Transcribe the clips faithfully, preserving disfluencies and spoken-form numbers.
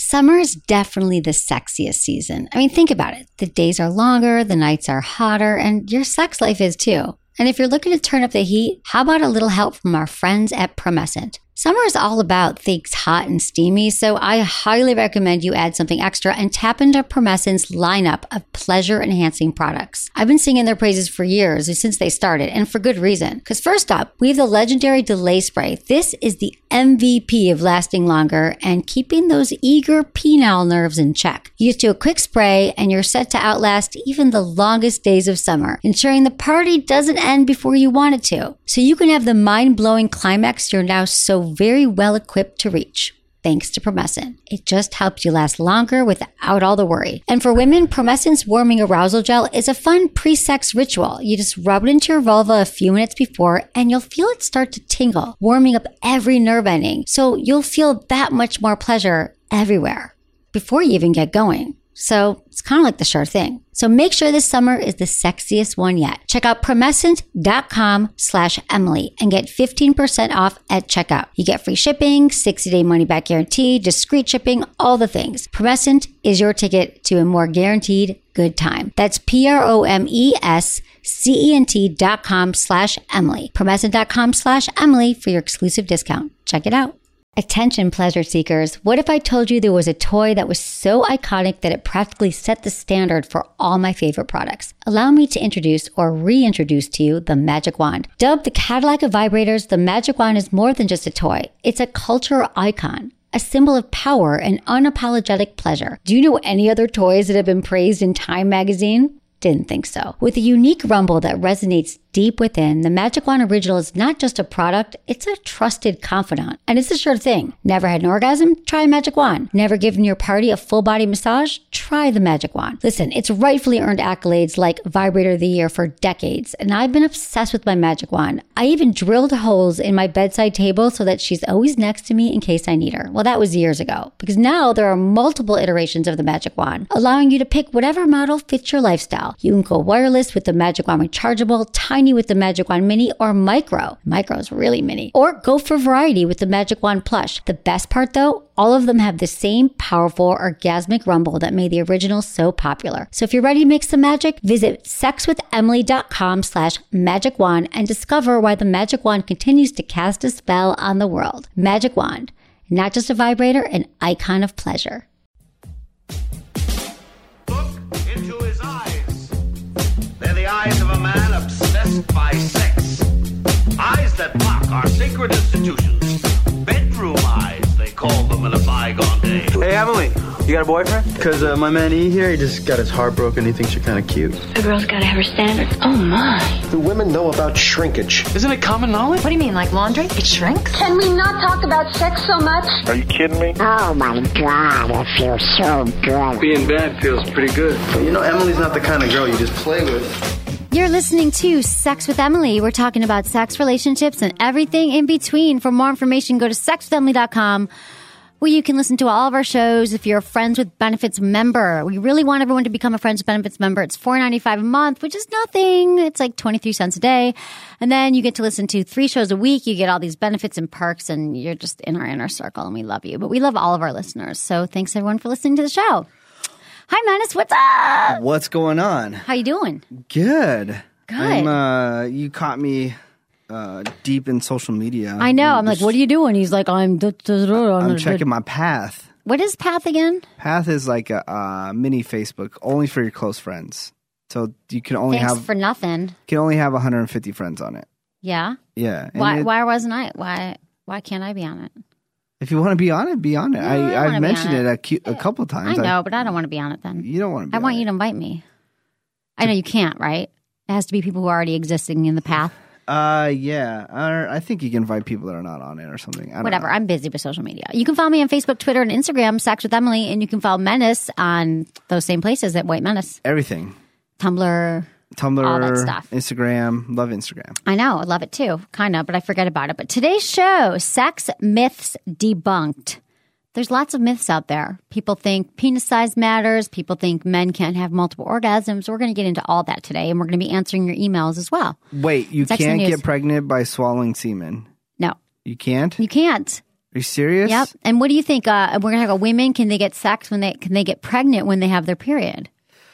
Summer is definitely the sexiest season. I mean, think about it. The days are longer, the nights are hotter, and your sex life is too. And if you're looking to turn up the heat, how about a little help from our friends at Promescent? Summer is all about things hot and steamy, so I highly recommend you add something extra and tap into Promescent's lineup of pleasure-enhancing products. I've been singing their praises for years, since they started, and for good reason. Because first up, we have the legendary Delay Spray. This is the M V P of lasting longer and keeping those eager penile nerves in check. You just do a quick spray and you're set to outlast even the longest days of summer, ensuring the party doesn't end before you want it to. So you can have the mind-blowing climax you're now so very well equipped to reach. Thanks to Promescent. It just helps you last longer without all the worry. And for women, Promescent's Warming Arousal Gel is a fun pre-sex ritual. You just rub it into your vulva a few minutes before and you'll feel it start to tingle, warming up every nerve ending. So you'll feel that much more pleasure everywhere before you even get going. So it's kind of like the sure thing. So make sure this summer is the sexiest one yet. Check out promescent.com slash Emily and get fifteen percent off at checkout. You get free shipping, sixty day money back guarantee, discreet shipping, all the things. Promescent is your ticket to a more guaranteed good time. That's P-R-O-M-E-S-C-E-N-T dot com slash Emily. Promescent.com slash Emily for your exclusive discount. Check it out. Attention pleasure seekers, what if I told you there was a toy that was so iconic that it practically set the standard for all my favorite products? Allow me to introduce or reintroduce to you the Magic Wand. Dubbed the Cadillac of vibrators, the Magic Wand is more than just a toy. It's a cultural icon, a symbol of power and unapologetic pleasure. Do you know any other toys that have been praised in Time magazine? Didn't think so. With a unique rumble that resonates deep within, the Magic Wand Original is not just a product, it's a trusted confidant. And it's a sure thing. Never had an orgasm? Try a Magic Wand. Never given your party a full body massage? Try the Magic Wand. Listen, it's rightfully earned accolades like Vibrator of the Year for decades, and I've been obsessed with my Magic Wand. I even drilled holes in my bedside table so that she's always next to me in case I need her. Well, that was years ago, because now there are multiple iterations of the Magic Wand, allowing you to pick whatever model fits your lifestyle. You can go wireless with the Magic Wand Rechargeable, tiny with the Magic Wand Mini, or micro. Micro is really mini. Or go for variety with the Magic Wand Plush. The best part though, all of them have the same powerful orgasmic rumble that made the original so popular. So if you're ready to mix the magic, visit sexwithemily.com slash magic wand and discover why the Magic Wand continues to cast a spell on the world. Magic Wand, not just a vibrator, an icon of pleasure. Eyes of a man obsessed by sex. Eyes that mock our sacred institutions. Bedroom eyes, they call them in a bygone day. Hey, Emily, you got a boyfriend? Because uh, my man E here, he just got his heart broken. He thinks you're kind of cute. A girl's got to have her standards. Oh, my. Do women know about shrinkage? Isn't it common knowledge? What do you mean, like laundry? It shrinks? Can we not talk about sex so much? Are you kidding me? Oh, my God, it feels so good. Being bad feels pretty good. But you know, Emily's not the kind of girl you just play with. You're listening to Sex with Emily. We're talking about sex, relationships, and everything in between. For more information, go to sex with emily dot com, where you can listen to all of our shows if you're a Friends with Benefits member. We really want everyone to become a Friends with Benefits member. It's four dollars and ninety-five cents a month, which is nothing. It's like twenty-three cents a day. And then you get to listen to three shows a week. You get all these benefits and perks, and you're just in our inner circle, and we love you. But we love all of our listeners. So thanks, everyone, for listening to the show. Hi, Menace. What's up? What's going on? How you doing? Good. Good. I'm, uh, you caught me uh, deep in social media. I know. I'm just, like, what are you doing? He's like, I'm... Da, da, da, I'm da, checking my Path. What is Path again? Path is like a uh, mini Facebook, only for your close friends. So you can only Thanks have... for nothing. can only have one hundred fifty friends on it. Yeah? Yeah. And Why it, Why wasn't I? Why Why can't I be on it? If you want to be on it, be on it. No, I, I I've mentioned it. it, a, cu- a couple of times. I know, I, but I don't want to be on it then. You don't want to be I on want it. you to invite me. I know you can't, right? It has to be people who are already existing in the Path. Uh, yeah. Or I think you can invite people that are not on it or something. I don't Whatever. know. I'm busy with social media. You can follow me on Facebook, Twitter, and Instagram, Sex with Emily, and you can follow Menace on those same places at White Menace. Everything. Tumblr. Tumblr, all that stuff. Instagram. Love Instagram. I know. I love it too. Kind of, but I forget about it. But today's show, Sex Myths Debunked. There's lots of myths out there. People think penis size matters. People think men can't have multiple orgasms. We're going to get into all that today, and we're going to be answering your emails as well. Wait, you Sex can't and get news. pregnant by swallowing semen? No. You can't? You can't. Are you serious? Yep. And what do you think? Uh, we're going to talk about women. Can they get sex when they, can they get pregnant when they have their period?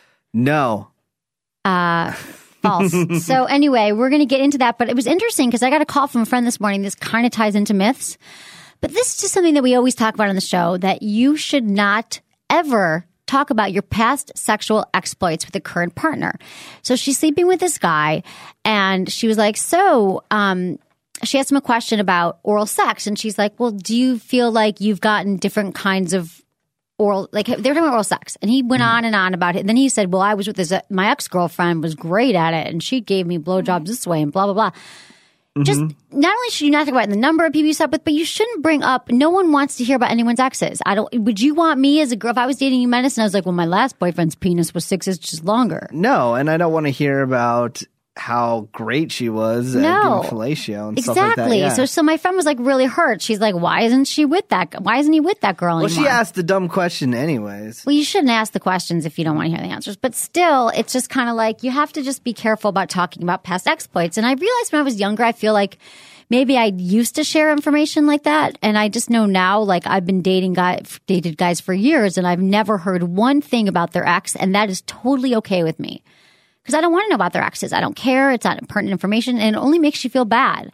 No. Uh, false. So anyway, we're going to get into that. But it was interesting because I got a call from a friend this morning. This kind of ties into myths. But this is just something that we always talk about on the show, that you should not ever talk about your past sexual exploits with a current partner. So she's sleeping with this guy, and she was like, so, um, she asked him a question about oral sex, and she's like, well, do you feel like you've gotten different kinds of oral, like they were talking about oral sex, and he went on and on about it. And then he said, well, I was with this, uh, my ex-girlfriend was great at it, and she gave me blowjobs this way and blah, blah, blah. Mm-hmm. Just not only should you not talk about the number of people you slept with, but you shouldn't bring up, no one wants to hear about anyone's exes. I don't, would you want me as a girl, if I was dating you, Menace, and I was like, well, my last boyfriend's penis was six inches longer. No, and I don't want to hear about how great she was no. at giving fellatio and exactly. stuff like that. Yeah. So, so my friend was like really hurt. She's like, why isn't she with that? Why isn't he with that girl well, anymore? She asked the dumb question anyways. Well, you shouldn't ask the questions if you don't want to hear the answers. But still, it's just kind of like you have to just be careful about talking about past exploits. And I realized when I was younger, I feel like maybe I used to share information like that. And I just know now, like I've been dating guy, dated guys for years, and I've never heard one thing about their ex. And that is totally okay with me. Because I don't want to know about their exes. I don't care. It's not pertinent information, and it only makes you feel bad.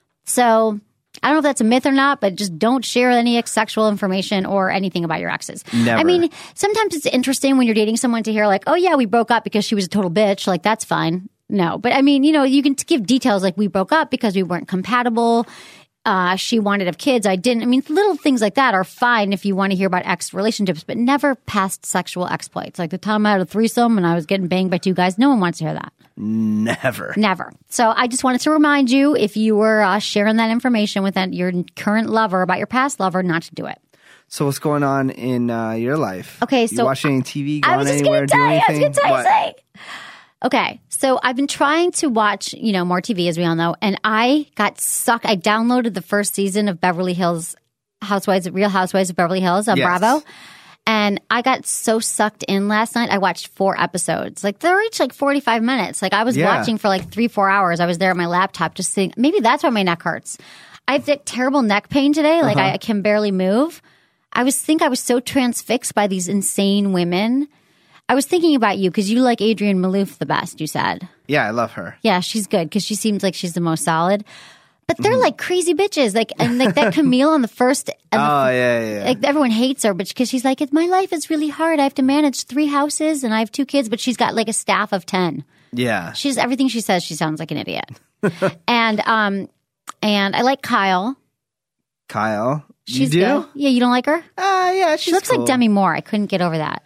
So I don't know if that's a myth or not, but just don't share any sexual information or anything about your exes. Never. I mean, sometimes it's interesting when you're dating someone to hear like, oh yeah, we broke up because she was a total bitch. Like, that's fine. No. But I mean, you know, you can give details like we broke up because we weren't compatible. Uh, she wanted to have kids. I didn't. I mean, little things like that are fine if you want to hear about ex relationships, but never past sexual exploits. Like the time I had a threesome and I was getting banged by two guys. No one wants to hear that. Never. Never. So I just wanted to remind you, if you were uh, sharing that information with that, your current lover about your past lover, not to do it. So what's going on in uh, your life? Okay, so you watching any T V? Going I was just anywhere? going to tell you. I was going to tell you. Say. Okay, so I've been trying to watch, you know, more T V, as we all know, and I got sucked. I downloaded the first season of Beverly Hills Housewives, Real Housewives of Beverly Hills on yes. Bravo, and I got so sucked in last night. I watched four episodes. Like they're each like forty-five minutes. Like I was yeah. watching for like three, four hours. I was there at my laptop just sitting. Maybe that's why my neck hurts. I have like, terrible neck pain today. Like uh-huh. I, I can barely move. I was think I was so transfixed by these insane women. I was thinking about you because you like Adrienne Maloof the best, you said. Yeah, I love her. Yeah, she's good because she seems like she's the most solid. But they're mm. like crazy bitches. Like, and like that Camille on the first. And oh, the, yeah, yeah. Like everyone hates her, but because she's like, my life is really hard. I have to manage three houses and I have two kids, but she's got like a staff of ten. Yeah. She's everything she says, she sounds like an idiot. and um, and I like Kyle. Kyle? She's you do? Good. Yeah, you don't like her? Uh, yeah, she's She looks cool. like Demi Moore. I couldn't get over that.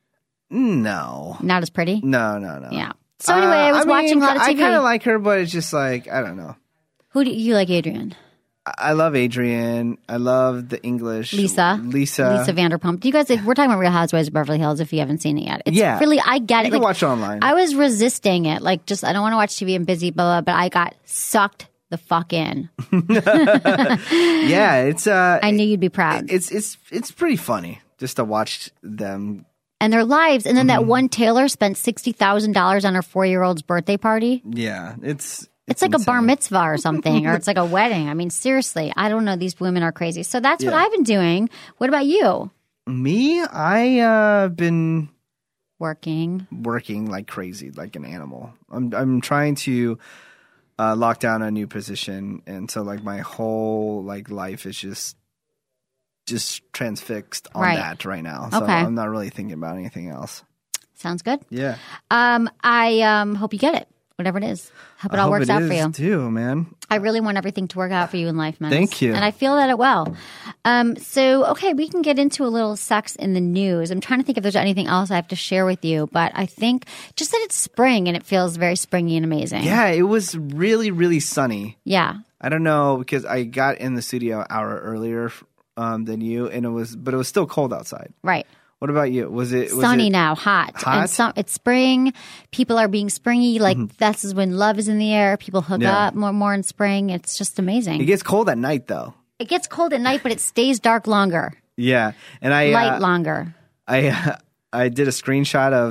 No. Not as pretty? No, no, no. Yeah. So anyway, I was uh, I watching mean, a lot of T V. I kind of like her, but it's just like, I don't know. Who do you like, Adrienne? I love Adrienne. I love the English. Lisa. Lisa. Lisa Vanderpump. Do you guys, we're talking about Real Housewives of Beverly Hills if you haven't seen it yet. It's yeah. really, I get you it. You can like, watch it online. I was resisting it. Like, just, I don't want to watch T V. I'm busy, blah, blah, but I got sucked the fuck in. yeah, it's, uh. I knew you'd be proud. It's, it's, it's pretty funny just to watch them. And their lives. And then mm-hmm. that one Taylor spent sixty thousand dollars on her four-year-old's birthday party. Yeah, it's... It's, it's like insane. A bar mitzvah or something, or it's like a wedding. I mean, seriously, I don't know. These women are crazy. So that's yeah. what I've been doing. What about you? Me? I uh been working, working like crazy, like an animal. I'm I'm trying to uh, lock down a new position, and so like my whole like life is just just transfixed on right. that right now. So okay. I'm not really thinking about anything else. Sounds good. Yeah. Um, I um hope you get it. Whatever it is. Hope it I all hope works it out is for you. too, man. I really want everything to work out for you in life, man. Thank you. And I feel that it will. Um, so, okay, we can get into a little sex in the news. I'm trying to think if there's anything else I have to share with you, but I think just that it's spring and it feels very springy and amazing. Yeah, it was really, really sunny. Yeah. I don't know because I got in the studio an hour earlier um, than you, and it was, but it was still cold outside. Right. What about you? Was it was sunny it now, hot. Hot? And some, it's spring. People are being springy. Like mm-hmm. this is when love is in the air. People hook yeah. up more more in spring. It's just amazing. It gets cold at night though. It gets cold at night, but it stays dark longer. Yeah, and I light uh, longer. I uh, I did a screenshot of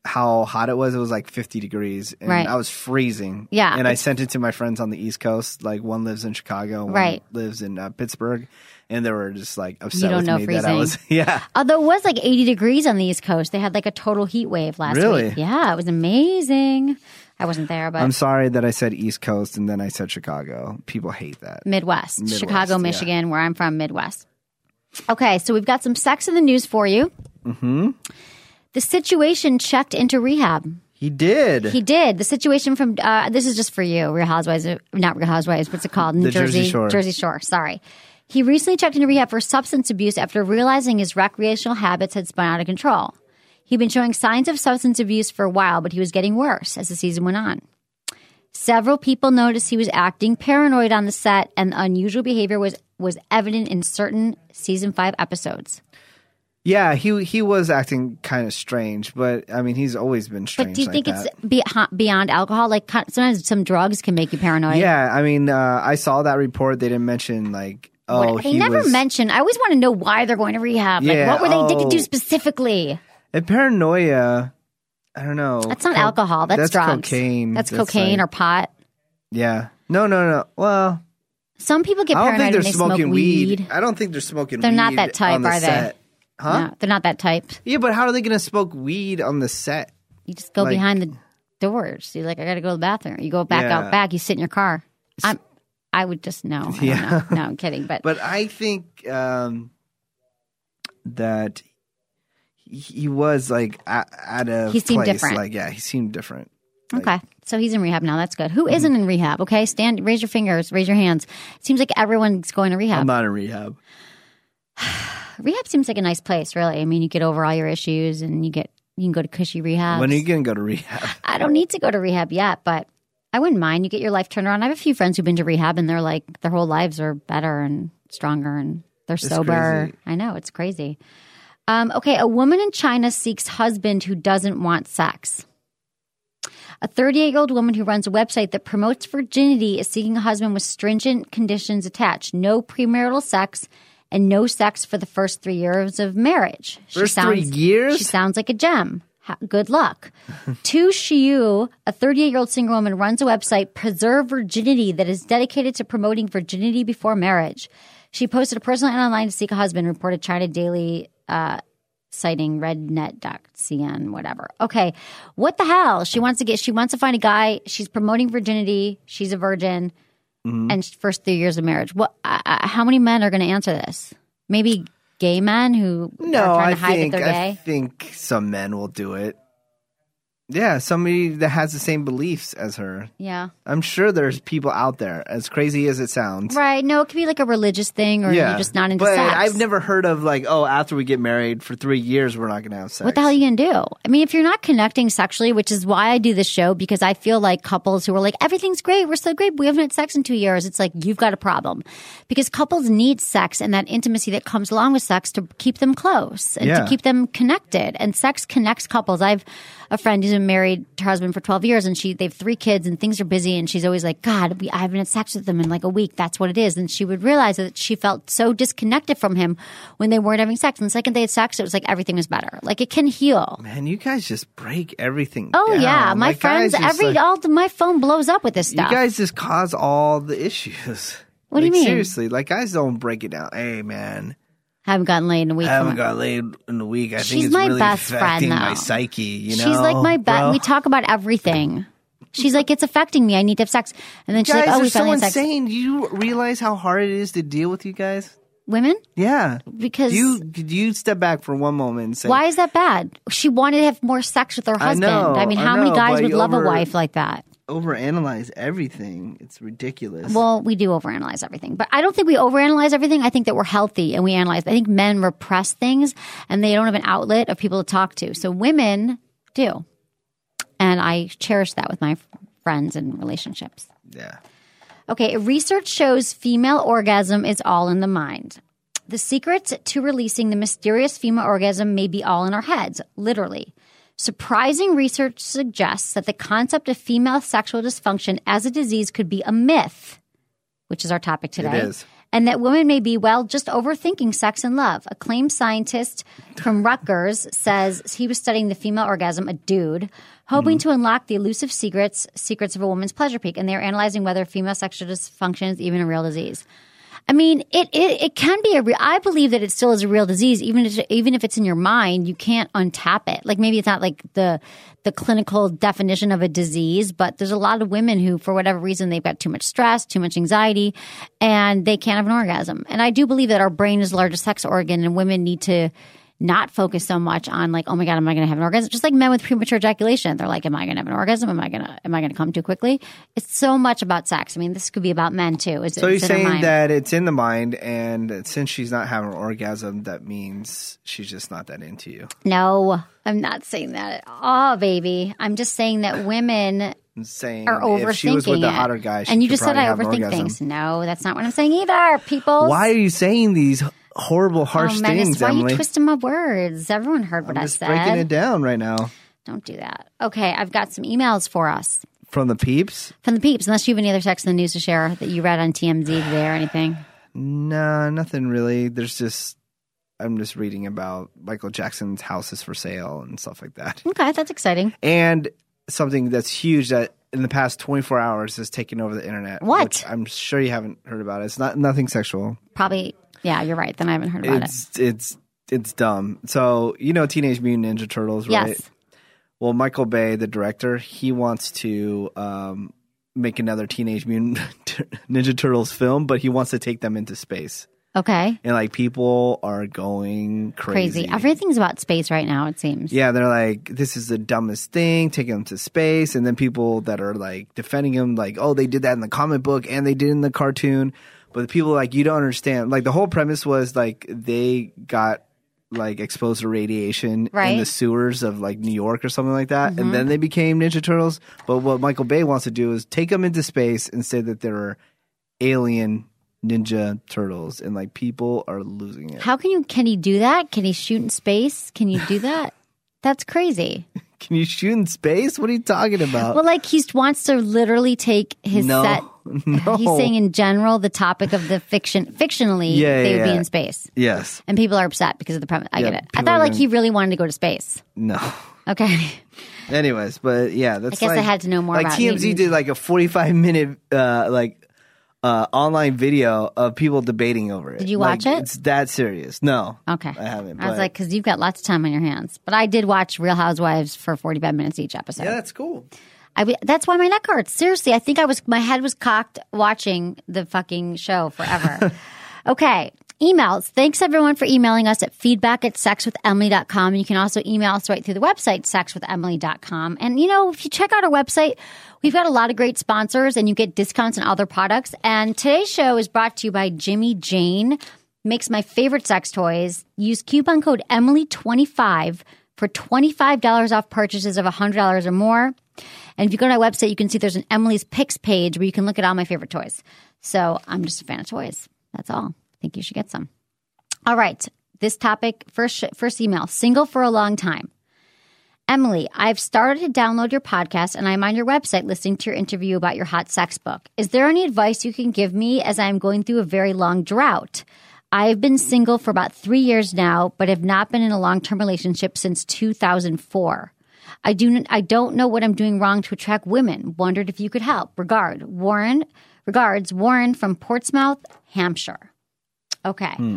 how hot it was. It was like fifty degrees, and Right. I was freezing. Yeah. And I sent it to my friends on the East Coast. Like one lives in Chicago, one Right. lives in uh, Pittsburgh, and they were just like upset You don't with know me freezing. that I was. Yeah. Although it was like eighty degrees on the East Coast. They had like a total heat wave last Really? week. Yeah, it was amazing. I wasn't there, but I'm sorry that I said East Coast and then I said Chicago. People hate that. Midwest, Midwest, Chicago, yeah. Michigan, where I'm from, Midwest. Okay, so we've got some sex in the news for you. Mm-hmm. The Situation checked into rehab. He did. He did. The Situation from, uh, this is just for you, Real Housewives, uh, not Real Housewives, what's it called? New The Jersey Shore. Jersey Shore, sorry. He recently checked into rehab for substance abuse after realizing his recreational habits had spun out of control. He'd been showing signs of substance abuse for a while, but he was getting worse as the season went on. Several people noticed he was acting paranoid on the set, and the unusual behavior was, was evident in certain season five episodes. Yeah, he he was acting kind of strange, but I mean, he's always been strange. But do you like think that. it's be, beyond alcohol? Like sometimes some drugs can make you paranoid. Yeah, I mean, uh, I saw that report. They didn't mention like, oh, What- they he never was, mention. I always want to know why they're going to rehab. Like, Yeah, what were they addicted to oh. specifically? And paranoia. I don't know. That's not Co- alcohol. That's, that's drugs. cocaine. That's, That's cocaine like- or pot. Yeah. No, no, no. Well, Some people get I don't paranoid think when they're they smoke smoking weed. weed. I don't think they're smoking. They're weed not that type, on the are they? set. Huh? No, they're not that type. Yeah, but how are they going to smoke weed on the set? You just go Like- behind the doors. You're like, I got to go to the bathroom. You go back Yeah. out back. You sit in your car. I'm. I would just no. I don't Yeah. know. No, I'm kidding. But, But I think um, that he, he was like at, at a He seemed place. different. Like, yeah, he seemed different. Like, okay, so he's in rehab now. That's good. Who isn't in rehab? Okay, stand. Raise your fingers. Raise your hands. It seems like everyone's going to rehab. I'm not in rehab. Rehab seems like a nice place, really. I mean, you get over all your issues, and you get you can go to cushy rehab. When are you going to go to rehab? I don't need to go to rehab yet, but I wouldn't mind. You get your life turned around. I have a few friends who've been to rehab, and they're like their whole lives are better and stronger, and they're sober. crazy. I know, it's crazy. Um, okay, a woman in China seeks husband who doesn't want sex. A thirty-eight-year-old woman who runs a website that promotes virginity is seeking a husband with stringent conditions attached: no premarital sex and no sex for the first three years of marriage. She First three years? She sounds like a gem. Ha- Good luck. Tu Shiu, a thirty-eight-year-old single woman, runs a website, Preserve Virginity, that is dedicated to promoting virginity before marriage. She posted a personal ad online to seek a husband, reported China Daily, uh, citing rednet dot c n, whatever. Okay, what the hell? She wants to get. She wants to find a guy. She's promoting virginity. She's a virgin, Mm-hmm. and first three years of marriage. What? Uh, uh, how many men are going to answer this? Maybe gay men who No, are trying I to hide think that they're I gay. think some men will do it. Yeah, somebody that has the same beliefs as her. Yeah. I'm sure there's people out there, as crazy as it sounds. Right. No, it could be like a religious thing, or you're just not into but sex. I've never heard of like, oh, after we get married for three years, we're not going to have sex. What the hell are you going to do? I mean, if you're not connecting sexually, which is why I do this show, because I feel like couples who are like, everything's great, we're so great, we haven't had sex in two years. It's like, you've got a problem. Because couples need sex and that intimacy that comes along with sex to keep them close and Yeah. to keep them connected. And sex connects couples. I have a friend who's been married to her husband for twelve years, and she they have three kids, and things are busy, and she's always like, God, we, I haven't had sex with them in like a week. That's what it is. And she would realize that she felt so disconnected from him when they weren't having sex. And the second they had sex, it was like everything was better. Like, it can heal. Man, you guys just break everything Oh down. yeah, my Like, guys friends, just, every like, all the, my phone blows up with this you stuff. guys just cause all the issues. What do you Like, mean? Seriously, like guys don't break it down. Hey man, haven't gotten laid in a week. I haven't from- got laid in a week. I She's think it's my really best friend, affecting my though. psyche. You know, She's like my best. bro? We talk about everything. She's like, it's affecting me. I need to have sex. And then she's Guys like, oh, are we so finally had sex. insane. Do you realize how hard it is to deal with you guys? Women? Yeah. Because Do you do you step back for one moment and say, why is that bad? She wanted to have more sex with her I husband. know, I mean, I how many know, guys but would you love over- a wife like that? overanalyze everything? It's ridiculous. Well, we do overanalyze everything, but I don't think we overanalyze everything. I think that we're healthy and we analyze. I think men repress things and they don't have an outlet of people to talk to. So women do. And I cherish that with my friends and relationships. yeah. Okay, research shows female orgasm is all in the mind. The secret to releasing the mysterious female orgasm may be all in our heads, literally. Surprising research suggests that the concept of female sexual dysfunction as a disease could be a myth, which is our topic today. It is. and that women may be, well, just overthinking sex and love. Acclaimed scientist from Rutgers says he was studying the female orgasm, a dude, hoping mm-hmm. to unlock the elusive secrets secrets of a woman's pleasure peak, and they're analyzing whether female sexual dysfunction is even a real disease. I mean, it, it, it can be a real – I believe that it still is a real disease. Even if, even if it's in your mind, you can't untap it. Like maybe it's not like the the clinical definition of a disease, but there's a lot of women who, for whatever reason, they've got too much stress, too much anxiety, and they can't have an orgasm. And I do believe that our brain is the largest sex organ, and women need to – not focus so much on like, oh my God, am I going to have an orgasm? Just like men with premature ejaculation. They're like, am I going to have an orgasm? Am I going to, am I going to come too quickly? It's so much about sex. I mean, this could be about men too. Is so it, you're saying that it's in the mind, and since she's not having an orgasm, that means she's just not that into you. No, I'm not saying that at all, baby. I'm just saying that women I'm saying are overthinking if she was with it. the hotter guy, she and you could just said probably I have an overthink orgasm. things. No, that's not what I'm saying either, people. Why are you saying these horrible, harsh oh, Menace, things, why Emily? Why are you twisting my words? Everyone heard what I'm I just said. breaking it down right now. Don't do that. Okay, I've got some emails for us. From the peeps? From the peeps, unless you have any other text in the news to share that you read on T M Z today or anything. Nah, nothing really. There's just, I'm just reading about Michael Jackson's houses for sale and stuff like that. Okay, that's exciting. And something that's huge that in the past twenty-four hours has taken over the internet. What? Which I'm sure you haven't heard about. It's not nothing sexual. Probably, yeah, you're right. Then I haven't heard about it's, it. It's it's dumb. So, you know Teenage Mutant Ninja Turtles, right? Yes. Well, Michael Bay, the director, he wants to um, make another Teenage Mutant Ninja Turtles film, but he wants to take them into space. Okay. And like people are going crazy. Crazy. Everything's about space right now, it seems. Yeah, they're like, this is the dumbest thing, taking them to space. And then people that are like defending him, like, oh, they did that in the comic book and they did in the cartoon. But the people are like, you don't understand. Like the whole premise was like they got like exposed to radiation right. in the sewers of like New York or something like that. Mm-hmm. And then they became Ninja Turtles. But what Michael Bay wants to do is take them into space and say that they're alien Ninja Turtles, and like people are losing it. How can you? Can he do that? Can he shoot in space? Can you do that? That's crazy. Can you shoot in space? What are you talking about? Well, like he wants to literally take his no, set. No. He's saying in general the topic of the fiction, fictionally, yeah, they yeah, would yeah. be in space. Yes, and people are upset because of the premise. I yeah, get it. I thought like gonna... he really wanted to go to space. No. Okay. Anyways, but yeah, that's. I guess like, I had to know more like about T M Z Newton. did like a forty-five minute uh, like. Uh, online video of people debating over it. Did you like, watch it? It's that serious. No. Okay. I haven't. I was but- like, because you've got lots of time on your hands. But I did watch Real Housewives for forty-five minutes each episode. Yeah, that's cool. I w- that's why my neck hurts. Seriously, I think I was my head was cocked watching the fucking show forever. Okay. Emails. Thanks everyone for emailing us at feedback at sex with emily dot com. You can also email us right through the website, sex with emily dot com. And you know, if you check out our website, we've got a lot of great sponsors and you get discounts on other products. And today's show is brought to you by Jimmy Jane. Makes my favorite sex toys. Use coupon code Emily twenty-five for twenty-five dollars off purchases of one hundred dollars or more. And if you go to our website, you can see there's an Emily's Picks page where you can look at all my favorite toys. So I'm just a fan of toys. That's all. I think you should get some. All right. This topic, first, first email, single for a long time. Emily, I've started to download your podcast and I'm on your website listening to your interview about your hot sex book. Is there any advice you can give me as I'm going through a very long drought? I've been single for about three years now, but have not been in a long-term relationship since two thousand four. I do. I don't know what I'm doing wrong to attract women. Wondered if you could help. Regard, Warren. Regards, Warren from Portsmouth, Hampshire. Okay. Hmm.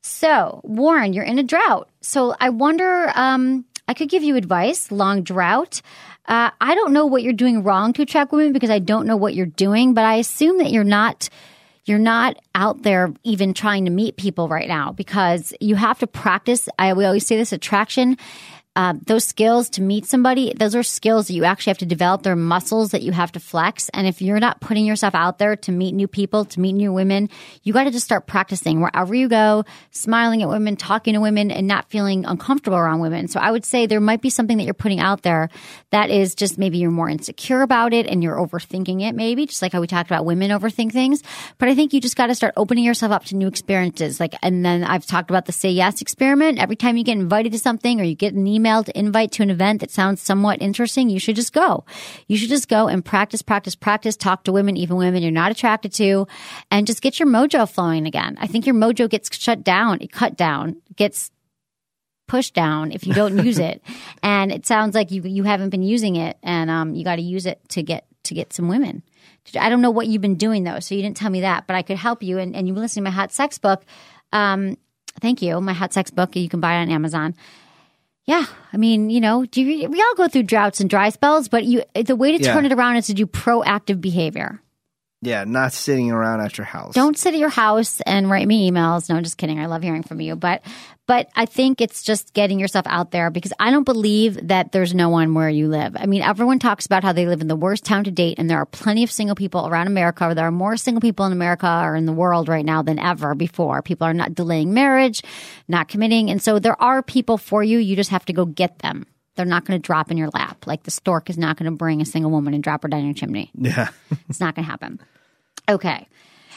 So, Warren, you're in a drought. So I wonder, um, I could give you advice, long drought. Uh, I don't know what you're doing wrong to attract women because I don't know what you're doing, but I assume that you're not you're not out there even trying to meet people right now because you have to practice. I we always say this, attraction. Uh, those skills to meet somebody, those are skills that you actually have to develop. They're muscles that you have to flex. And if you're not putting yourself out there to meet new people, to meet new women, you got to just start practicing wherever you go, smiling at women, talking to women, and not feeling uncomfortable around women. So I would say there might be something that you're putting out there that is just maybe you're more insecure about it and you're overthinking it maybe, just like how we talked about women overthink things. But I think you just got to start opening yourself up to new experiences. Like, and then I've talked about the say yes experiment. Every time you get invited to something or you get an email, emailed invite to an event that sounds somewhat interesting, you should just go. You should just go and practice, practice, practice, talk to women, even women you're not attracted to, and just get your mojo flowing again. I think your mojo gets shut down, cut down, gets pushed down if you don't use it. And it sounds like you you haven't been using it, and um, you got to use it to get to get some women. I don't know what you've been doing, though, so you didn't tell me that, but I could help you. And, and you were listening to my Hot Sex book. Um, thank you. My Hot Sex book, you can buy it on Amazon. Yeah. I mean, you know, do you, we all go through droughts and dry spells, but you the way to Yeah. turn it around is to do proactive behavior. Yeah, not sitting around at your house. Don't sit at your house and write me emails. No, just kidding. I love hearing from you. But but I think it's just getting yourself out there, because I don't believe that there's no one where you live. I mean, everyone talks about how they live in the worst town to date, and there are plenty of single people around America. Or there are more single people in America or in the world right now than ever before. People are not delaying marriage, not committing. And so there are people for you. You just have to go get them. They're not going to drop in your lap. Like the stork is not going to bring a single woman and drop her down your chimney. Yeah. It's not going to happen. Okay.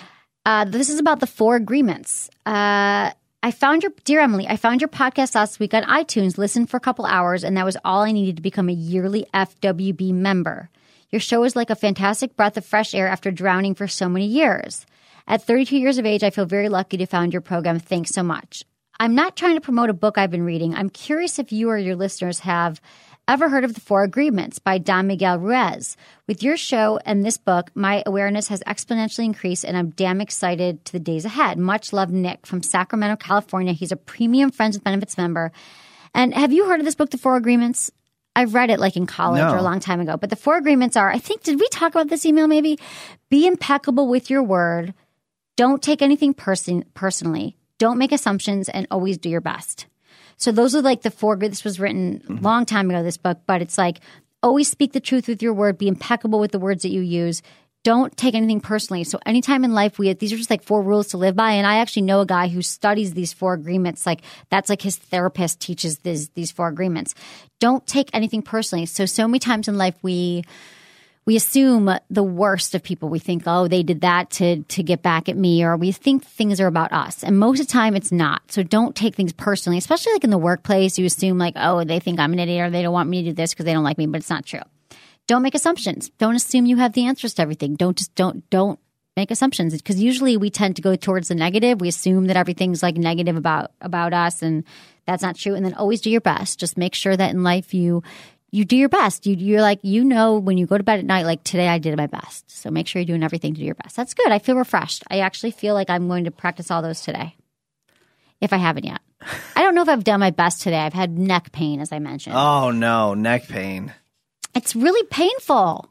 Uh, this is about the four agreements. Uh, I found your, dear Emily, I found your podcast last week on iTunes, listened for a couple hours, and that was all I needed to become a yearly F W B member. Your show is like a fantastic breath of fresh air after drowning for so many years. At thirty-two years of age, I feel very lucky to have found your program. Thanks so much. I'm not trying to promote a book I've been reading. I'm curious if you or your listeners have ever heard of The Four Agreements by Don Miguel Ruiz. With your show and this book, my awareness has exponentially increased, and I'm damn excited to the days ahead. Much love, Nick from Sacramento, California. He's a premium Friends with Benefits member. And have you heard of this book, The Four Agreements? I've read it like in college No. or a long time ago. But the four agreements are, I think, did we talk about this email maybe? Be impeccable with your word. Don't take anything person- personally. Don't make assumptions, and always do your best. So those are like the four. This was written a long time ago, this book, but it's like always speak the truth with your word. Be impeccable with the words that you use. Don't take anything personally. So anytime in life, we these are just like four rules to live by. And I actually know a guy who studies these four agreements. Like that's like his therapist teaches these these four agreements. Don't take anything personally. So so many times in life we. We assume the worst of people. We think, oh, they did that to to get back at me, or we think things are about us. And most of the time it's not. So don't take things personally, especially like in the workplace. You assume like, oh, they think I'm an idiot, or they don't want me to do this because they don't like me, but it's not true. Don't make assumptions. Don't assume you have the answers to everything. Don't just don't don't make assumptions, because usually we tend to go towards the negative. We assume that everything's like negative about about us, and that's not true. And then always do your best. Just make sure that in life you You do your best. You, you're like, you know, when you go to bed at night, like today I did my best. So make sure you're doing everything to do your best. That's good. I feel refreshed. I actually feel like I'm going to practice all those today, if I haven't yet. I don't know if I've done my best today. I've had neck pain, as I mentioned. Oh, no. Neck pain. It's really painful.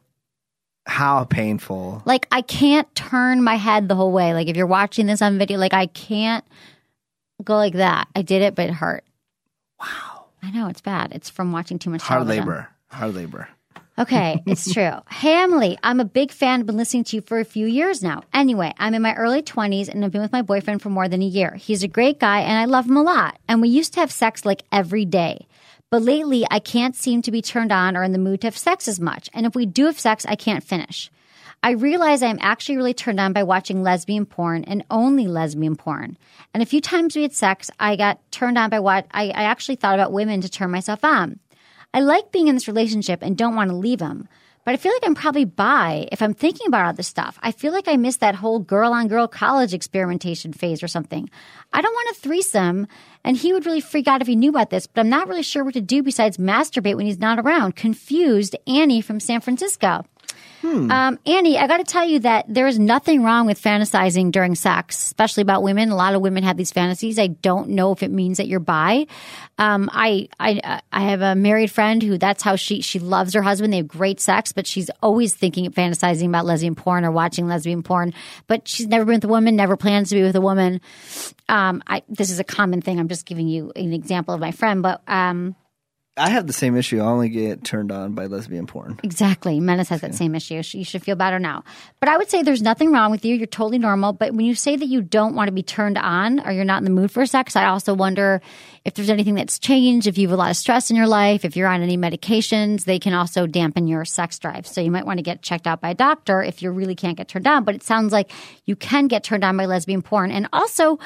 How painful? Like I can't turn my head the whole way. Like if you're watching this on video, like I can't go like that. I did it, but it hurt. Wow. I know, it's bad. It's from watching too much Hard television. labor. Hard labor. Okay, it's true. Hey, Emily, I'm a big fan. Been listening to you for a few years now. Anyway, I'm in my early twenties and I've been with my boyfriend for more than a year. He's a great guy and I love him a lot. And we used to have sex like every day. But lately, I can't seem to be turned on or in the mood to have sex as much. And if we do have sex, I can't finish. I realize I'm actually really turned on by watching lesbian porn and only lesbian porn. And a few times we had sex, I got turned on by what I, I actually thought about women to turn myself on. I like being in this relationship and don't want to leave him. But I feel like I'm probably bi if I'm thinking about all this stuff. I feel like I missed that whole girl-on-girl college experimentation phase or something. I don't want a threesome, and he would really freak out if he knew about this, but I'm not really sure what to do besides masturbate when he's not around. Confused, Annie from San Francisco. Hmm. Um, Annie, I got to tell you that there is nothing wrong with fantasizing during sex, especially about women. A lot of women have these fantasies. I don't know if it means that you're bi. Um, I, I, I have a married friend who that's how she, she loves her husband. They have great sex, but she's always thinking, fantasizing about lesbian porn or watching lesbian porn, but she's never been with a woman, never plans to be with a woman. Um, I, this is a common thing. I'm just giving you an example of my friend, but, um, I have the same issue. I only get turned on by lesbian porn. Exactly. Menace has that same issue. You should feel better now. But I would say there's nothing wrong with you. You're totally normal. But when you say that you don't want to be turned on or you're not in the mood for sex, I also wonder if there's anything that's changed, if you have a lot of stress in your life, if you're on any medications, they can also dampen your sex drive. So you might want to get checked out by a doctor if you really can't get turned on. But it sounds like you can get turned on by lesbian porn. And also,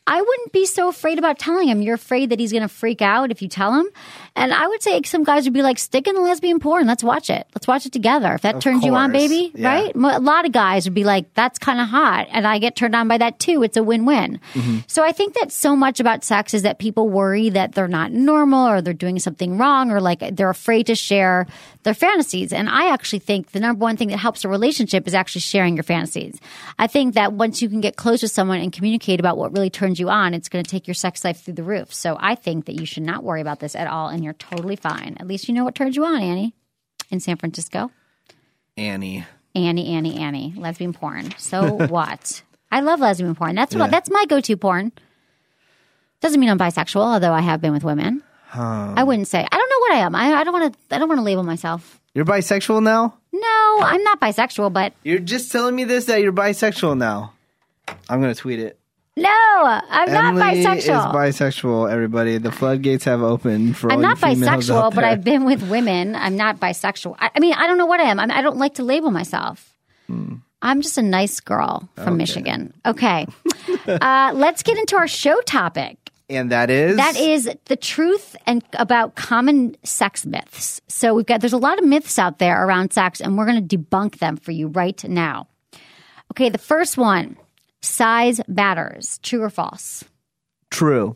I wouldn't be so afraid about telling him. You're afraid that he's going to freak out if you tell him. And I would say some guys would be like, stick in the lesbian porn. Let's watch it. Let's watch it together. If that Of turns you on, course. baby, Yeah. right? A lot of guys would be like, that's kind of hot. And I get turned on by that too. It's a win-win. Mm-hmm. So I think that so much about sex is that people worry that they're not normal or they're doing something wrong or like they're afraid to share their fantasies. And I actually think the number one thing that helps a relationship is actually sharing your fantasies. I think that once you can get close with someone and communicate about what really turns you on, it's going to take your sex life through the roof. So I think that you should not worry about this at all, and you're totally fine. At least you know what turns you on, Annie, in San Francisco. Annie. Annie, Annie, Annie, lesbian porn. So what? I love lesbian porn. That's what Yeah. that's my go-to porn. Doesn't mean I'm bisexual, although I have been with women. I wouldn't say. I don't know what I am. I, I don't want to. I don't want to label myself. You're bisexual now? No, I'm not bisexual, but You're just telling me this that you're bisexual now. I'm gonna tweet it. no, I'm Emily not is bisexual. bisexual. Everybody, the floodgates have opened for I'm all not you females bisexual, out but there. I've been with women. I'm not bisexual. I, I mean, I don't know what I am. I'm, I don't like to label myself. I'm just a nice girl from Michigan. Okay. uh, let's get into our show topic. And that is That is the truth and about common sex myths. So we've got there's a lot of myths out there around sex, and we're going to debunk them for you right now. Okay, the first one: size matters. True or false? true.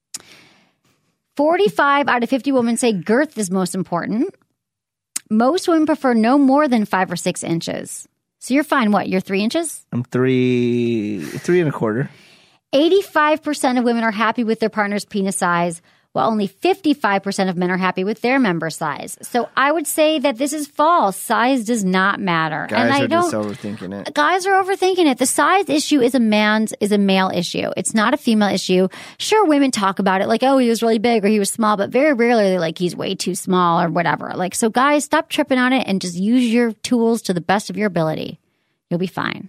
Forty-five out of fifty women say girth is most important. Most women prefer no more than five or six inches. So you're fine. What? You're three inches? I'm three, three and a quarter. eighty-five percent of women are happy with their partner's penis size, while only fifty-five percent of men are happy with their member size. So I would say that this is false. Size does not matter. Guys and I are don't, just overthinking it. Guys are overthinking it. The size issue is a man's is a male issue. It's not a female issue. Sure, women talk about it like, oh, he was really big or he was small, but very rarely they're like he's way too small or whatever. Like, so guys, stop tripping on it and just use your tools to the best of your ability. You'll be fine.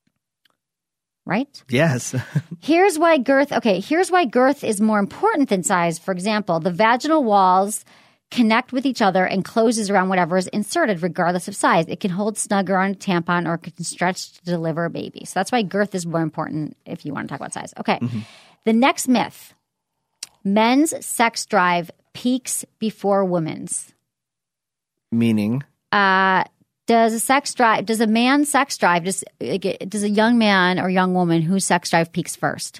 Right? Yes. Here's why girth, okay, here's why girth is more important than size. For example, the vaginal walls connect with each other and closes around whatever is inserted, regardless of size. It can hold snug around a tampon or it can stretch to deliver a baby. So that's why girth is more important if you want to talk about size. Okay. Mm-hmm. The next myth: men's sex drive peaks before women's. Meaning? Uh, does a sex drive, does a man's sex drive, does, does a young man or young woman whose sex drive peaks first?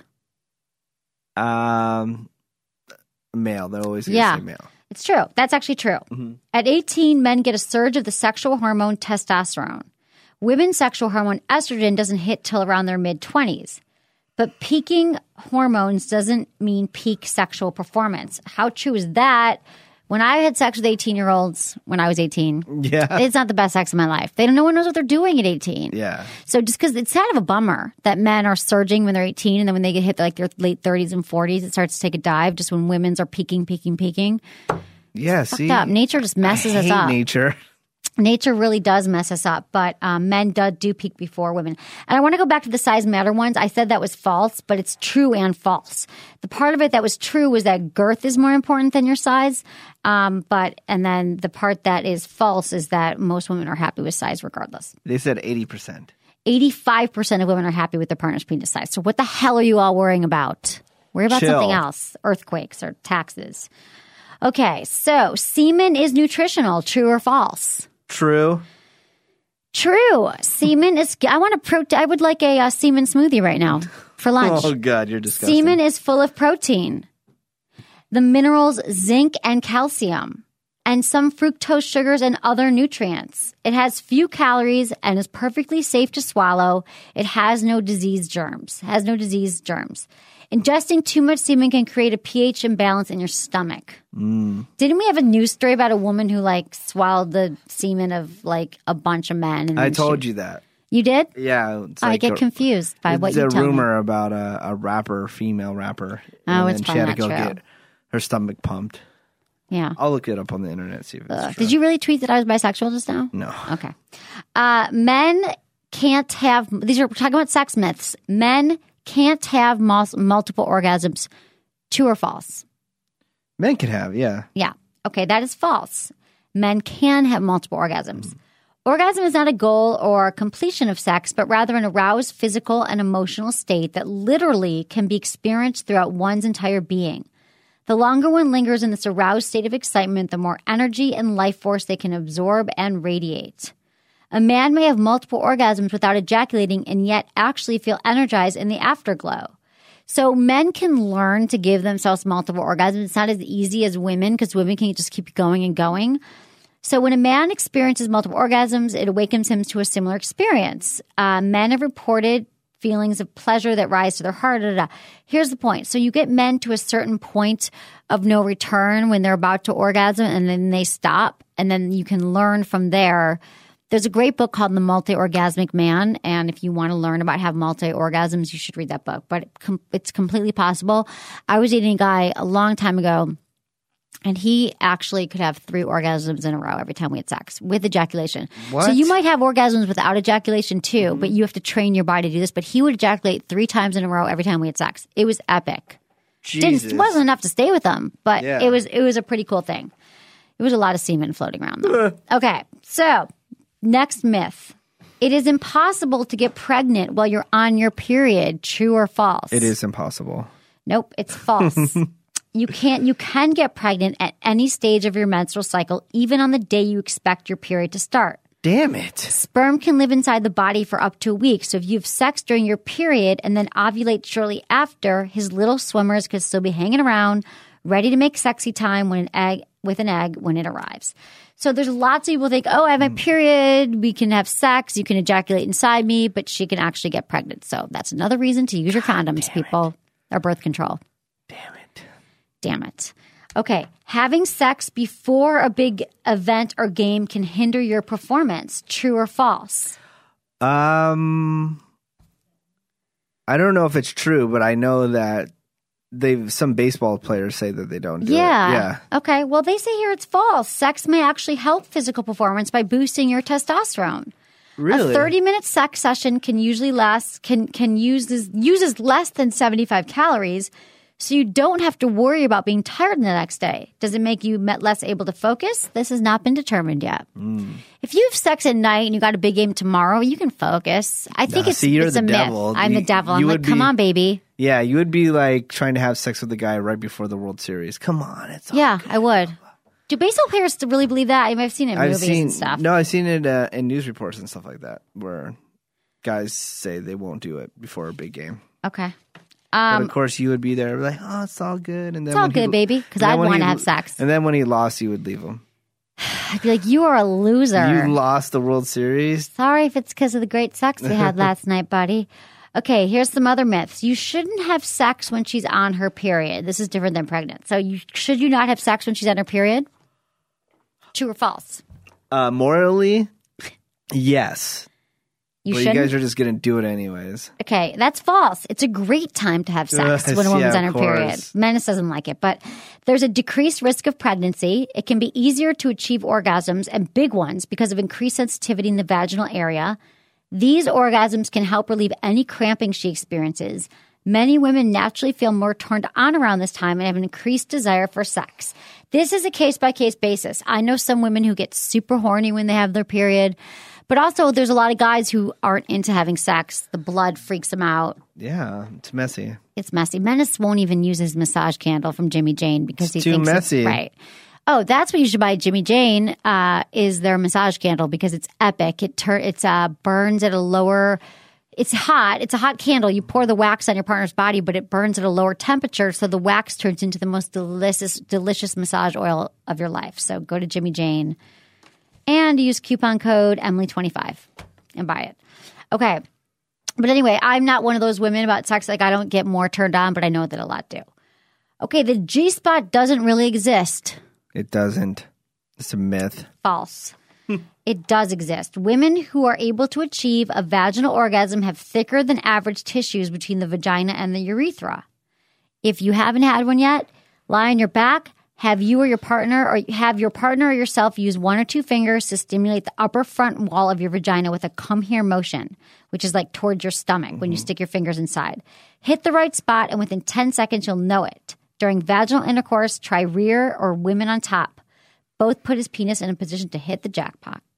Um, male. They're always going to Yeah. say male. It's true. That's actually true. Mm-hmm. At eighteen, men get a surge of the sexual hormone testosterone. Women's sexual hormone estrogen doesn't hit till around their mid-twenties. But peaking hormones doesn't mean peak sexual performance. How true is that? When I had sex with eighteen-year-olds when I was eighteen, Yeah. it's not the best sex of my life. They don't, no one knows what they're doing at eighteen. Yeah. So just because it's kind of a bummer that men are surging when they're eighteen, and then when they get hit like their late thirties and forties, it starts to take a dive. Just when women's are peaking, peaking, peaking. Yeah. Fucked See, up. Nature just messes I us hate up. nature. Nature really does mess us up, but um, men do, do peak before women. And I want to go back to the size matter ones. I said that was false, but it's true and false. The part of it that was true was that girth is more important than your size. Um, but and then the part that is false is that most women are happy with size regardless. They said eighty percent. eighty-five percent of women are happy with their partner's penis size. So what the hell are you all worrying about? Worry about Chill. something else. Earthquakes or taxes. Okay, so semen is nutritional. True or false? True. True. Semen is. I want to. Pro- I would like a uh, semen smoothie right now for lunch. Oh, God, you're disgusting. Semen is full of protein, the minerals zinc and calcium, and some fructose sugars and other nutrients. It has few calories and is perfectly safe to swallow. It has no disease germs. Has no disease germs. Ingesting too much semen can create a pH imbalance in your stomach. Mm. Didn't we have a news story about a woman who like swallowed the semen of like a bunch of men? And I then told she- you that. You did? Yeah. It's I like get a- confused by what it's you a tell me. rumor about a, a rapper, female rapper. Oh, and it's then she had to probably go not true. get her stomach pumped. Yeah. I'll look it up on the internet, see if it's Ugh. true. Did you really tweet that I was bisexual just now? No. Okay. Uh, men can't have, these are, we're talking about sex myths. Men can't have mul- multiple orgasms. True or false? Men can have, yeah. Yeah. Okay, that is false. Men can have multiple orgasms. Orgasm is not a goal or completion of sex, but rather an aroused physical and emotional state that literally can be experienced throughout one's entire being. The longer one lingers in this aroused state of excitement, the more energy and life force they can absorb and radiate. A man may have multiple orgasms without ejaculating and yet actually feel energized in the afterglow. So men can learn to give themselves multiple orgasms. It's not as easy as women because women can just keep going and going. So when a man experiences multiple orgasms, it awakens him to a similar experience. Uh, men have reported feelings of pleasure that rise to their heart. Da, da, da. Here's the point. So you get men to a certain point of no return when they're about to orgasm, and then they stop, and then you can learn from there. There's a great book called The Multi-Orgasmic Man, and if you want to learn about having multi-orgasms, you should read that book. But it com- it's completely possible. I was dating a guy a long time ago, and he actually could have three orgasms in a row every time we had sex with ejaculation. What? So you might have orgasms without ejaculation too, mm-hmm. but you have to train your body to do this. But he would ejaculate three times in a row every time we had sex. It was epic. Jesus. Didn't, it wasn't enough to stay with him, but Yeah. it was it was a pretty cool thing. It was a lot of semen floating around though. Okay, so next myth. It is impossible to get pregnant while you're on your period. True or false? It is impossible. Nope, it's false. You can't. You can get pregnant at any stage of your menstrual cycle, even on the day you expect your period to start. Damn it. Sperm can live inside the body for up to a week. So if you have sex during your period and then ovulate shortly after, his little swimmers could still be hanging around, ready to make sexy time when an egg with an egg when it arrives. So there's lots of people think, oh, I have my period. We can have sex. You can ejaculate inside me, but she can actually get pregnant. So that's another reason to use your condoms, people, or birth control. Damn it. Damn it. Okay. Having sex before a big event or game can hinder your performance. True or false? Um, I don't know if it's true, but I know that they've some baseball players say that they don't do yeah. it. Yeah. Okay. Well, they say here it's false. Sex may actually help physical performance by boosting your testosterone. Really? A thirty-minute sex session can usually last can can use this, uses less than seventy-five calories. So you don't have to worry about being tired the next day. Does it make you less able to focus? This has not been determined yet. Mm. If you have sex at night and you got a big game tomorrow, you can focus. I think no, it's, see, you're it's the a devil. myth. I'm you, the devil. I'm like, come be, on, baby. Yeah, you would be like trying to have sex with the guy right before the World Series. Come on, it's all yeah, good. I would. Do baseball players still really believe that? I mean, I've seen it in I've movies seen, and stuff. No, I've seen it uh, in news reports and stuff like that, where guys say they won't do it before a big game. Okay. Um, Um, but of course, you would be there, like, "Oh, it's all good," and then it's all when good, he, baby, because and then I'd when want to he- have sex. And then when he lost, you would leave him. I'd be like, you are a loser. You lost the World Series. Sorry if it's because of the great sex we had last night, buddy. Okay, here's some other myths. You shouldn't have sex when she's on her period. This is different than pregnant. So you should you not have sex when she's on her period? True or false? Uh, morally, yes. You but shouldn't. you guys are just gonna do it anyways. Okay, that's false. It's a great time to have sex Yes, when a woman's yeah, on her of period. course. Menace doesn't like it, but there's a decreased risk of pregnancy. It can be easier to achieve orgasms and big ones because of increased sensitivity in the vaginal area. These orgasms can help relieve any cramping she experiences. Many women naturally feel more turned on around this time and have an increased desire for sex. This is a case-by-case basis. I know some women who get super horny when they have their period, but also there's a lot of guys who aren't into having sex. The blood freaks them out. Yeah, it's messy. It's messy. Menace won't even use his massage candle from Jimmy Jane because It's he too thinks messy. it's right. Oh, that's what you should buy. Jimmy Jane uh, is their massage candle because it's epic. It tur- it's uh, burns at a lower. It's hot. It's a hot candle. You pour the wax on your partner's body, but it burns at a lower temperature, so the wax turns into the most delicious, delicious massage oil of your life. So go to Jimmy Jane and use coupon code Emily twenty-five and buy it. Okay. But anyway, I'm not one of those women about sex. Like, I don't get more turned on, but I know that a lot do. Okay, the G-spot doesn't really exist. It doesn't. It's a myth. False. It does exist. Women who are able to achieve a vaginal orgasm have thicker than average tissues between the vagina and the urethra. If you haven't had one yet, lie on your back, have you or your partner or have your partner or yourself use one or two fingers to stimulate the upper front wall of your vagina with a come here motion, which is like towards your stomach mm-hmm. when you stick your fingers inside. Hit the right spot and within ten seconds you'll know it. During vaginal intercourse, try rear or women on top. Both put his penis in a position to hit the jackpot.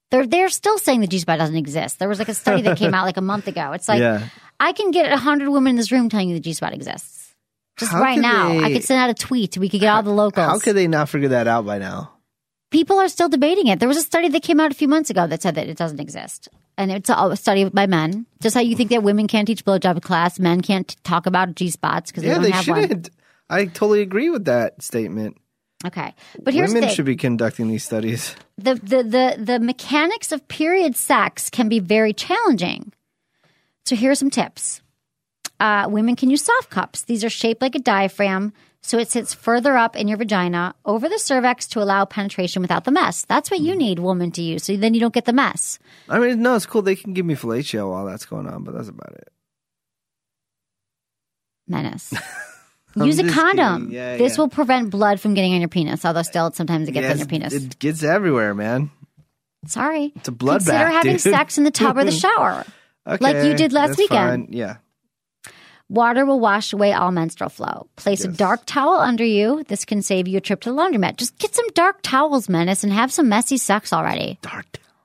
They're they're still saying the G-spot doesn't exist. There was like a study that came out like a month ago. It's like, Yeah. I can get a hundred women in this room telling you the G-spot exists. Just How right could now. they- I could send out a tweet. We could get all the locals. How could they not figure that out by now? People are still debating it. There was a study that came out a few months ago that said that it doesn't exist. And it's a study by men. Just how you think that women can't teach blowjob class, men can't talk about G-spots because they Yeah, don't they have one. shouldn't. I totally agree with that statement. Okay. But here's Women the thing. should be conducting these studies. The, the, the, the mechanics of period sex can be very challenging. So here are some tips. Uh, women can use soft cups. These are shaped like a diaphragm, so it sits further up in your vagina over the cervix to allow penetration without the mess. That's what you need, woman, to use, so then you don't get the mess. I mean, no, it's cool. They can give me fellatio while that's going on, but that's about it. Menace. I'm Use a just condom. kidding. Yeah, this yeah. will prevent blood from getting on your penis, although still sometimes it gets Yes, on your penis. It gets everywhere, man. Sorry. It's a bloodbath, Consider having dude. sex in the tub or the shower. Okay, Like you did last that's weekend. fine. Yeah. Water will wash away all menstrual flow. Place a Yes. dark towel under you. This can save you a trip to the laundromat. Just get some dark towels, Menace, and have some messy sex already. Dark.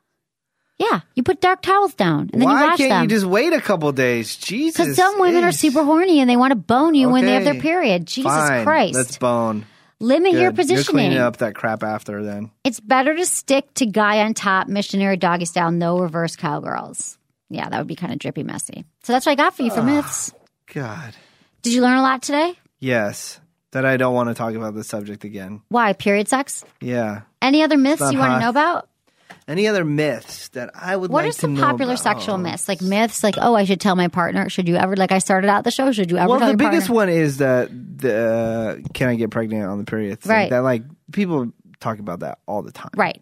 Yeah, you put dark towels down and then Why you wash can't them. you just wait a couple days? Jesus. Because some women are ish. super horny and they want to bone you when they have their Okay. period. Jesus Fine. Christ. Let's bone. Limit Good. your You're positioning. cleaning up that crap after then. It's better to stick to guy on top, missionary doggy style, no reverse cowgirls. Yeah, that would be kind of drippy messy. So that's what I got for you for myths. God. Did you learn a lot today? Yes. That I don't want to talk about this subject again. Why? Period sex? Yeah. Any other myths not you want to hot. know about? Any other myths that I would What like are to some know popular about? sexual myths? Like myths, like, oh, I should tell my partner. Should you ever, like I started out the show, should you ever Well, tell the your biggest partner? one is that the uh, can I get pregnant on the period thing. Right. That like people talk about that all the time. Right.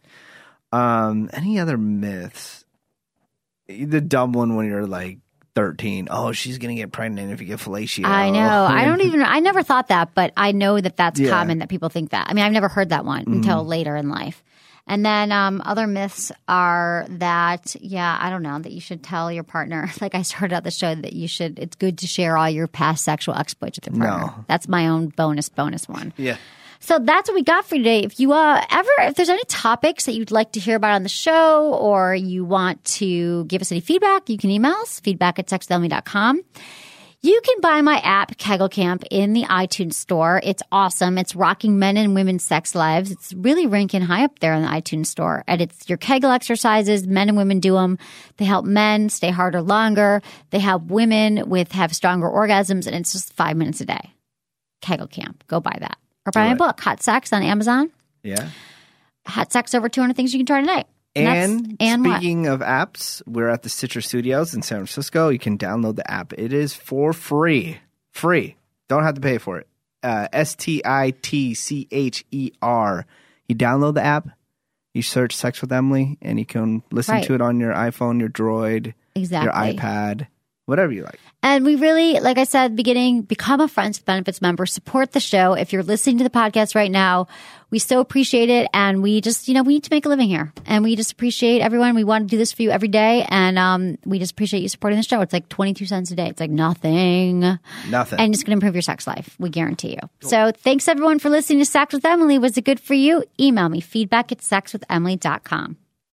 Um, any other myths? The dumb one when you're like thirteen. Oh, she's gonna get pregnant if you get fellatio. I know. I don't even, I never thought that, but I know that that's Yeah. common that people think that. I mean, I've never heard that one until later in life. And then um, other myths are that, yeah, I don't know, that you should tell your partner, like I started out the show, that you should, it's good to share all your past sexual exploits with your partner. No. That's my own bonus, bonus one. Yeah. So that's what we got for you today. If you uh, ever, if there's any topics that you'd like to hear about on the show or you want to give us any feedback, you can email us, feedback at sex with emily dot com. You can buy my app, Kegel Camp, in the iTunes store. It's awesome. It's rocking men and women's sex lives. It's really ranking high up there in the iTunes store. And it's your Kegel exercises. Men and women do them. They help men stay harder longer. They help women with have stronger orgasms. And it's just five minutes a day. Kegel Camp. Go buy that. Or buy my it. book, Hot Sex, on Amazon. Yeah. Hot Sex, over two hundred things you can try today. And, that's- and what? speaking of apps, we're at the Stitcher Studios in San Francisco. You can download the app. It is for free. Free. Don't have to pay for it. Uh, S T I T C H E R. You download the app. You search Sex with Emily, and you can listen Right. to it on your iPhone, your Droid, Exactly. your iPad, whatever you like. And we really, like I said at the beginning, become a Friends with Benefits member. Support the show. If you're listening to the podcast right now, we so appreciate it. And we just, you know, we need to make a living here. And we just appreciate everyone. We want to do this for you every day. And um, we just appreciate you supporting the show. It's like twenty-two cents a day. It's like nothing. Nothing. And it's going to improve your sex life. We guarantee you. So thanks everyone for listening to Sex with Emily. Was it good for you? Email me, feedback at sex with emily dot com.